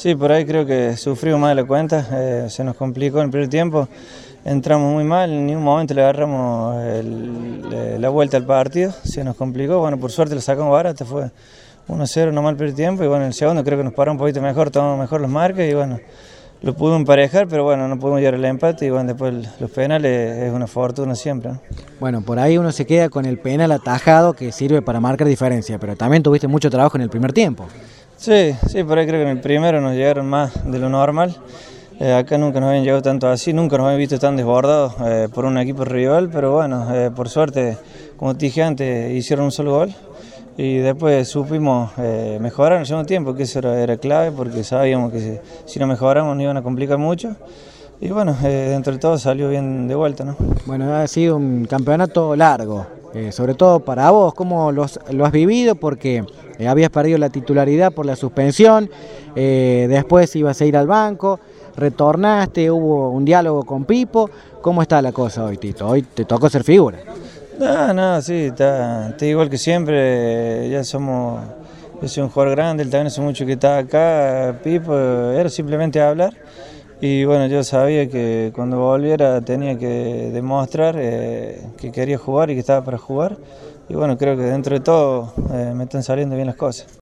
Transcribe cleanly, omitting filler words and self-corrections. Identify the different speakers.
Speaker 1: Sí, por ahí creo que sufrimos más de la cuenta, se nos complicó en el primer tiempo, entramos muy mal, en ningún momento le agarramos la vuelta al partido, se nos complicó, bueno, por suerte lo sacamos barata, fue 1-0 nomás el primer tiempo y bueno, en el segundo creo que nos paró un poquito mejor, tomamos mejor los marcas y bueno, lo pudimos emparejar, pero bueno, no pudimos llegar al empate y bueno, después los penales es una fortuna siempre, ¿no?
Speaker 2: Bueno, por ahí uno se queda con el penal atajado que sirve para marcar diferencia, pero también tuviste mucho trabajo en el primer tiempo.
Speaker 1: Sí, por ahí creo que en el primero nos llegaron más de lo normal. Acá nunca nos habían llegado tanto así, nunca nos habían visto tan desbordados por un equipo rival, pero bueno, por suerte, como te dije antes, hicieron un solo gol y después supimos mejorar en el segundo tiempo, que eso era clave porque sabíamos que si no mejoramos nos iban a complicar mucho. Y bueno, dentro de todo salió bien de vuelta, ¿no?
Speaker 2: Bueno, ha sido un campeonato largo, sobre todo para vos. ¿Cómo lo has vivido? Porque habías perdido la titularidad por la suspensión, después ibas a ir al banco, retornaste, hubo un diálogo con Pipo. ¿Cómo está la cosa hoy, Tito? Hoy te tocó ser figura.
Speaker 1: No, sí, está igual que siempre, yo soy un jugador grande, él también hace mucho que está acá, Pipo, era simplemente hablar. Y bueno, yo sabía que cuando volviera tenía que demostrar que quería jugar y que estaba para jugar. Y bueno, creo que dentro de todo me están saliendo bien las cosas.